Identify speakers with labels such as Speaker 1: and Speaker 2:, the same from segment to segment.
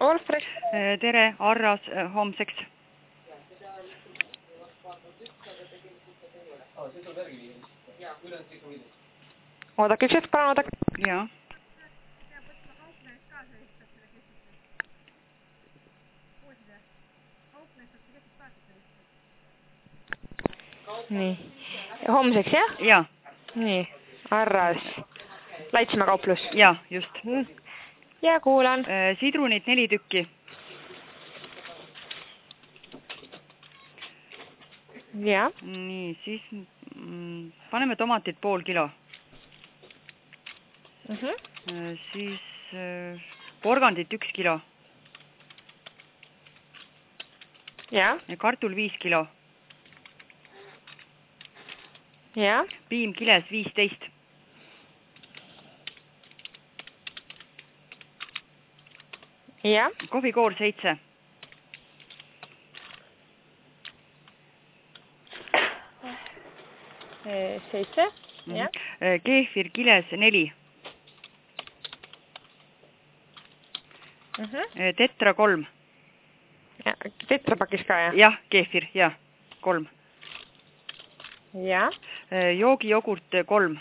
Speaker 1: Alfred.
Speaker 2: Tere, Arras homseks.
Speaker 1: Oodake üks hetk, palun oodake.
Speaker 2: Jaa.
Speaker 1: Nii. Homseks, jah?
Speaker 2: Jaa.
Speaker 1: Nii. Arras. Laitsmaa kauplus.
Speaker 2: Jaa, just.
Speaker 1: Ja kuulan.
Speaker 2: Sidrunid 4 tükki.
Speaker 1: Ja.
Speaker 2: Nii, siis paneme tomatid pool kilo. Siis porgandit 1 kilo.
Speaker 1: Ja.
Speaker 2: Kartul 5 kilo.
Speaker 1: Ja.
Speaker 2: Piim kiles 15.
Speaker 1: Ja.
Speaker 2: Kohvikoor 7.
Speaker 1: Seitse. Ja.
Speaker 2: Keefir kiles 4. Tetra 3.
Speaker 1: Ja. Tetrapakis ka, jah?
Speaker 2: Jah, keefir, jah, 3.
Speaker 1: Ja.
Speaker 2: Joogijogurt 3.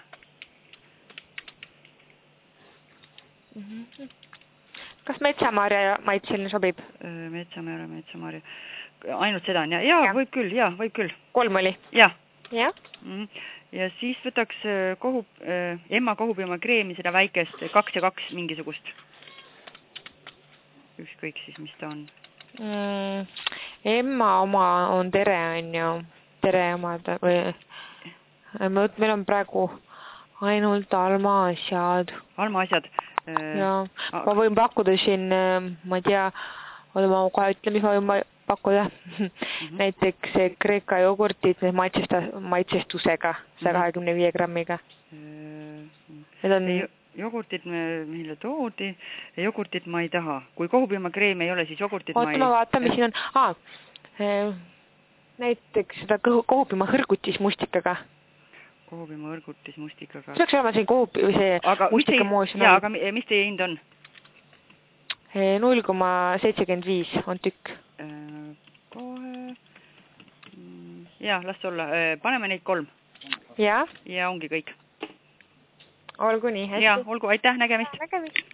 Speaker 1: Kas metsamarja maitseline sobib?
Speaker 2: Metsamarja. Ainult seda on, ja. Võib küll.
Speaker 1: 3 oli?
Speaker 2: Jah.
Speaker 1: Ja.
Speaker 2: Ja siis võtaks Emma kohupiima kreemi, seda väikest 2 ja 2 mingisugust. Ükskõik siis, mis ta on.
Speaker 1: Emma oma on Tere, on ju. Tere omad. Meil on praegu ainult almaasjad.
Speaker 2: Almaasjad?
Speaker 1: Ja. Ma võin pakkuda siin, ma ei tea, ma kohe ütlen, mis ma võin pakkuda. Näiteks Kreeka jogurtid maitsestusega, 125 grammiga. Need on...
Speaker 2: Jogurtid meile toodi, jogurtid ma ei taha. Kui kohupiimakreemi ei ole, siis jogurtid ma ei...
Speaker 1: Oota, ma vaatan, mis siin on. Näiteks seda kohupiimahõrgutis mustikaga.
Speaker 2: Kohupiimahõrgutis mustikaga.
Speaker 1: See peaks olema siin mustikamoos.
Speaker 2: Jaa, aga mis teie hind on?
Speaker 1: 0,75 on tükk.
Speaker 2: Kohe... Jaa, las olla. Paneme neid 3.
Speaker 1: Ja?
Speaker 2: Ja ongi kõik.
Speaker 1: Olgu nii, hästi.
Speaker 2: Ja, olgu, aitäh, nägemist.
Speaker 1: Nägemist.